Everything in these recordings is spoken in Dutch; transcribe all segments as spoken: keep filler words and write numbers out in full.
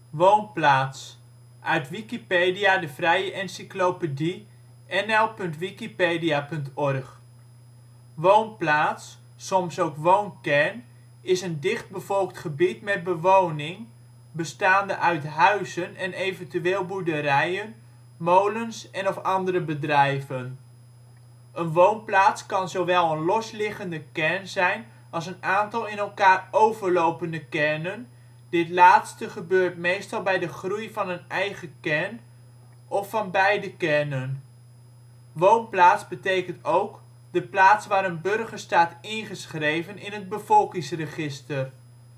Woonplaats, uit Wikipedia, de vrije encyclopedie. N L punt wikipedia punt org. Woonplaats, soms ook woonkern, is een dichtbevolkt gebied met bewoning, bestaande uit huizen en eventueel boerderijen, molens en/of andere bedrijven. Een woonplaats kan zowel een losliggende kern zijn als een aantal in elkaar overlopende kernen, dit laatste gebeurt meestal bij de groei van een eigen kern of van beide kernen. Woonplaats betekent ook: de plaats waar een burger staat ingeschreven in het bevolkingsregister.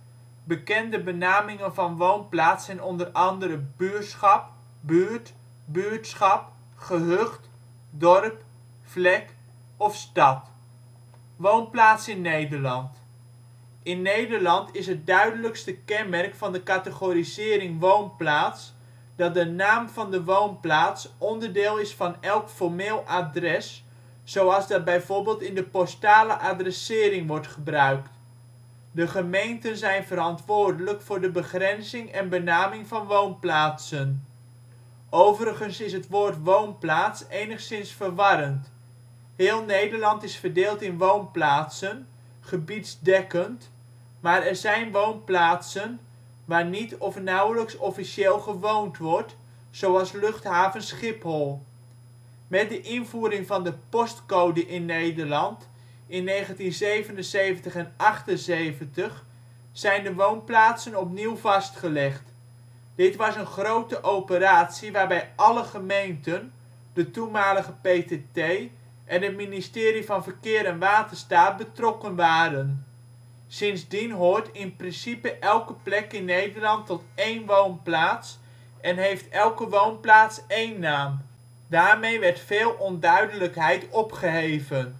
Bekende benamingen van woonplaats zijn onder andere buurschap, buurt, buurtschap, gehucht, dorp, vlek of stad. Woonplaats in Nederland. In Nederland is het duidelijkste kenmerk van de categorisering woonplaats dat de naam van de woonplaats onderdeel is van elk formeel adres, zoals dat bijvoorbeeld in de postale adressering wordt gebruikt. De gemeenten zijn verantwoordelijk voor de begrenzing en benaming van woonplaatsen. Overigens is het woord woonplaats enigszins verwarrend. Heel Nederland is verdeeld in woonplaatsen, gebiedsdekkend, maar er zijn woonplaatsen waar niet of nauwelijks officieel gewoond wordt, zoals Luchthaven Schiphol. Met de invoering van de postcode in Nederland in negentien zevenenzeventig en achtenzeventig zijn de woonplaatsen opnieuw vastgelegd. Dit was een grote operatie waarbij alle gemeenten, de toenmalige P T T en het ministerie van Verkeer en Waterstaat betrokken waren. Sindsdien hoort in principe elke plek in Nederland tot één woonplaats en heeft elke woonplaats één naam. Daarmee werd veel onduidelijkheid opgeheven.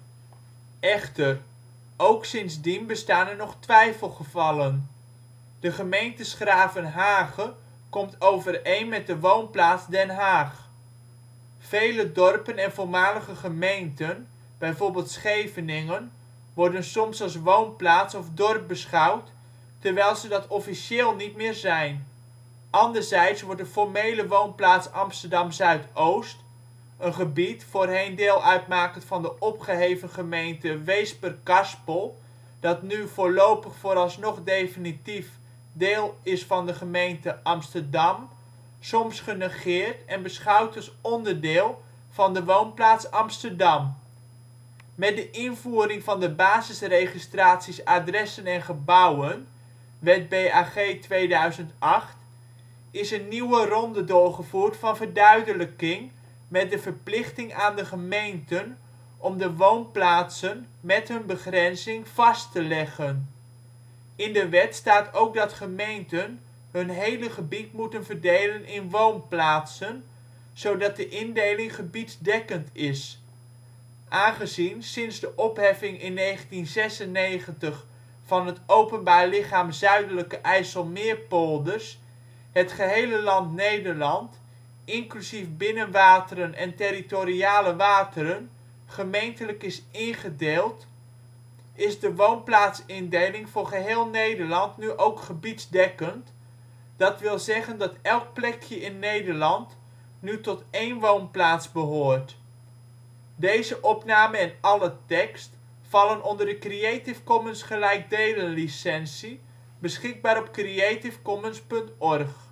Echter, ook sindsdien bestaan er nog twijfelgevallen. De gemeente 's-Gravenhage komt overeen met de woonplaats Den Haag. Vele dorpen en voormalige gemeenten, bijvoorbeeld Scheveningen, worden soms als woonplaats of dorp beschouwd, terwijl ze dat officieel niet meer zijn. Anderzijds wordt de formele woonplaats Amsterdam Zuidoost, een gebied (voorheen deel uitmakend van de opgeheven gemeente Weesper-Karspel, dat nu voorlopig vooralsnog definitief deel is van de gemeente Amsterdam) soms genegeerd en beschouwd als onderdeel van de woonplaats Amsterdam. Met de invoering van de basisregistraties adressen en gebouwen (Wet B A G tweeduizend acht) is een nieuwe ronde doorgevoerd van verduidelijking, met de verplichting aan de gemeenten om de woonplaatsen met hun begrenzing vast te leggen. In de wet staat ook dat gemeenten hun hele gebied moeten verdelen in woonplaatsen, zodat de indeling gebiedsdekkend is. Aangezien sinds de opheffing in negentien zesennegentig van het Openbaar Lichaam Zuidelijke IJsselmeerpolders het gehele land Nederland, inclusief binnenwateren en territoriale wateren, gemeentelijk is ingedeeld, is de woonplaatsindeling voor geheel Nederland nu ook gebiedsdekkend, dat wil zeggen dat elk plekje in Nederland nu tot één woonplaats behoort. Deze opname en alle tekst vallen onder de Creative Commons gelijkdelen licentie, beschikbaar op creativecommons punt org.